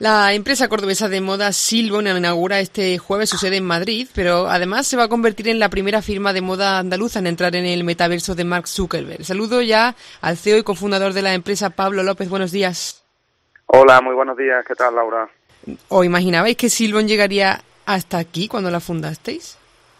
La empresa cordobesa de moda Silbon inaugura este jueves su sede en Madrid, pero además se va a convertir en la primera firma de moda andaluza en entrar en el metaverso de Mark Zuckerberg. Saludo ya al CEO y cofundador de la empresa, Pablo López. Buenos días. Hola, muy buenos días. ¿Qué tal, Laura? ¿O imaginabais que Silbon llegaría hasta aquí cuando la fundasteis?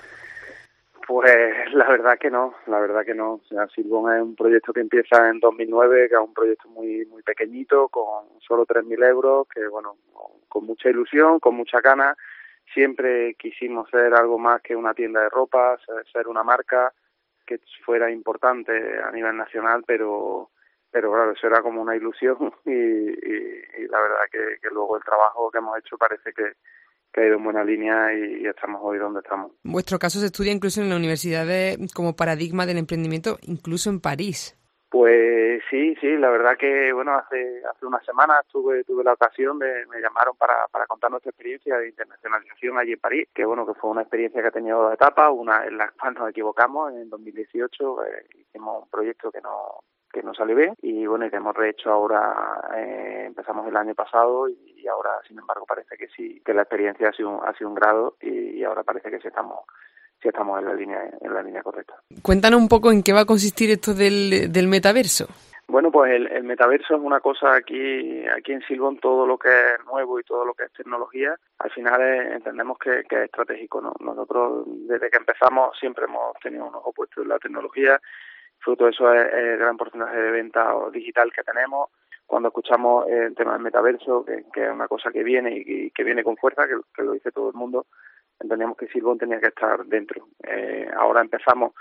Pues la verdad que no. O sea, Silbon es un proyecto que empieza en 2009, que es un proyecto muy pequeñito, con solo 3.000 euros, que bueno, con mucha ilusión, con mucha ganas. Siempre quisimos ser algo más que una tienda de ropa, ser una marca que fuera importante a nivel nacional, pero claro, eso era como una ilusión y la verdad que luego el trabajo que hemos hecho parece que ha ido en buena línea y estamos hoy donde estamos. Vuestro caso se estudia incluso en la universidad como paradigma del emprendimiento, incluso en París. Pues sí, la verdad que bueno, hace unas semanas tuve la ocasión me llamaron para contar nuestra experiencia de internacionalización allí en París, que bueno, que fue una experiencia que ha tenido dos etapas, una en la cual nos equivocamos en 2018, hicimos un proyecto que no salió bien y bueno, y que hemos rehecho ahora, empezamos el año pasado y ahora sin embargo parece que sí, que la experiencia ha sido un grado y ahora parece que sí estamos en la línea correcta. Cuéntanos un poco en qué va a consistir esto del metaverso. Bueno, pues el metaverso es una cosa aquí en Silbon, todo lo que es nuevo y todo lo que es tecnología, al final entendemos que es estratégico, ¿no? Nosotros desde que empezamos siempre hemos tenido un ojo puesto en la tecnología. Fruto de eso es el gran porcentaje de venta digital que tenemos. Cuando escuchamos el tema del metaverso, que es una cosa que viene y que viene con fuerza, que lo dice todo el mundo, entendíamos que Silbon tenía que estar dentro. Ahora empezamos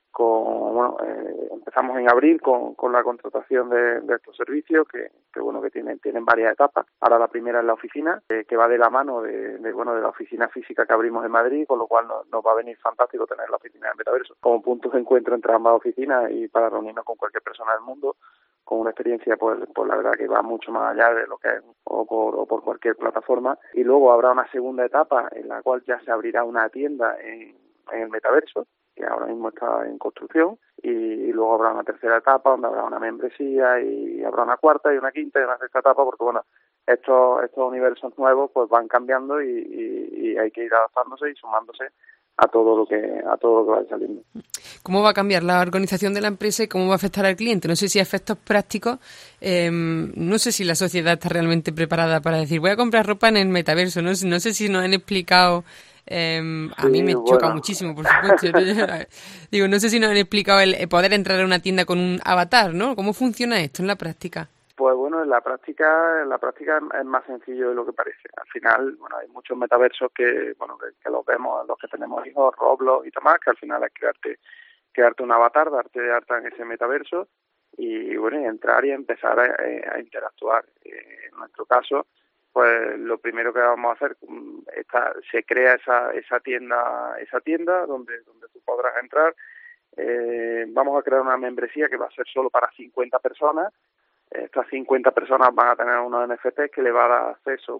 empezamos en abril con la contratación de estos servicios que tienen varias etapas. Ahora la primera es la oficina, que va de la mano de la oficina física que abrimos en Madrid, con lo cual nos va a venir fantástico tener la oficina del metaverso como punto de encuentro entre ambas oficinas y para reunirnos con cualquier persona del mundo, con una experiencia pues la verdad que va mucho más allá de lo que es o por cualquier plataforma. Y luego habrá una segunda etapa en la cual ya se abrirá una tienda en el metaverso, que ahora mismo está en construcción, y luego habrá una tercera etapa donde habrá una membresía y habrá una cuarta y una quinta y una sexta etapa, porque bueno, estos universos nuevos pues van cambiando y hay que ir adaptándose y sumándose a todo lo que vaya saliendo. ¿Cómo va a cambiar la organización de la empresa y cómo va a afectar al cliente? No sé si a efectos prácticos, no sé si la sociedad está realmente preparada para decir voy a comprar ropa en el metaverso. No sé si nos han explicado. A mí me choca muchísimo, por supuesto. Digo, no sé si nos han explicado el poder entrar a una tienda con un avatar, ¿no? ¿Cómo funciona esto en la práctica? Pues bueno, en la práctica es más sencillo de lo que parece. Al final, bueno, hay muchos metaversos que los vemos, los que tenemos hijos, Roblox y demás, que al final es crearte un avatar, darte de alta en ese metaverso y bueno, y entrar y empezar a interactuar. En nuestro caso, pues lo primero que vamos a hacer, se crea esa tienda donde tú podrás entrar. Vamos a crear una membresía que va a ser solo para 50 personas. Estas 50 personas van a tener unos NFTs que le va a dar acceso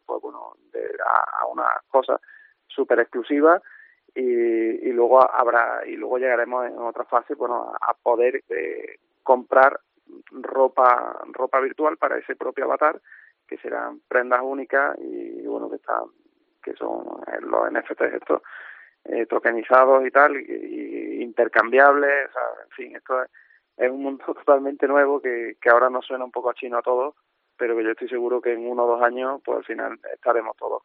a unas cosas súper exclusivas y luego llegaremos en otra fase a poder comprar ropa virtual para ese propio avatar, que serán prendas únicas y que son los NFTs estos tokenizados y tal, y intercambiables. O sea, en fin, esto es un mundo totalmente nuevo que ahora nos suena un poco a chino a todos, pero que yo estoy seguro que en 1 o 2 años pues al final estaremos todos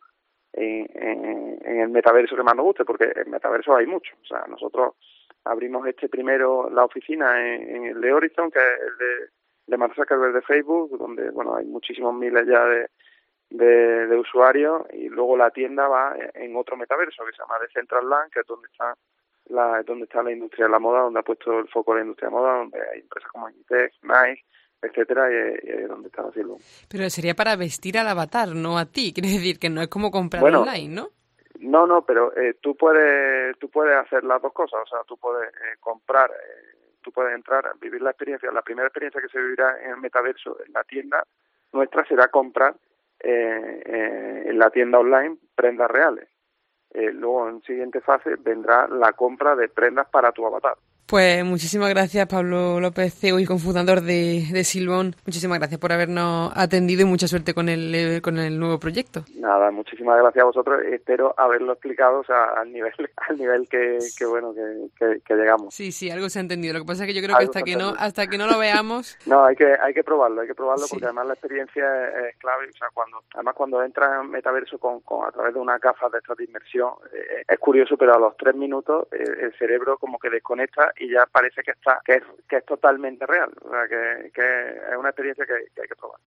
en el metaverso que más nos guste, porque en metaverso hay mucho. O sea, nosotros abrimos primero la oficina en el de Horizon, que es el de Mark Zuckerberg de Facebook, donde hay muchísimos miles ya de usuarios, y luego la tienda va en otro metaverso que se llama Decentraland, que es donde está la industria de la moda, donde ha puesto el foco la industria de moda, donde hay empresas como Inditex, Nike, etcétera, y donde está Silbon. Pero sería para vestir al avatar, no a ti. Quiere decir que no es como comprar online, ¿no? No, pero tú puedes hacer las dos cosas. O sea, tú puedes comprar, tú puedes entrar, vivir la experiencia. La primera experiencia que se vivirá en el metaverso, en la tienda nuestra, será comprar en la tienda online prendas reales. Luego, en siguiente fase, vendrá la compra de prendas para tu avatar. Pues muchísimas gracias, Pablo López, CEO y cofundador de Silbón. Muchísimas gracias por habernos atendido y mucha suerte con el nuevo proyecto. Nada, muchísimas gracias a vosotros. Espero haberlo explicado, o sea, al nivel que llegamos. Sí, algo se ha entendido. Lo que pasa es que yo creo que hasta que no lo veamos. No, hay que probarlo, sí. Porque además la experiencia es clave. O sea, cuando entras en metaverso a través de una gafas de estas de inmersión, es curioso, pero a los 3 minutos el cerebro como que desconecta y ya parece que es totalmente real. O sea, que es una experiencia que hay que probar.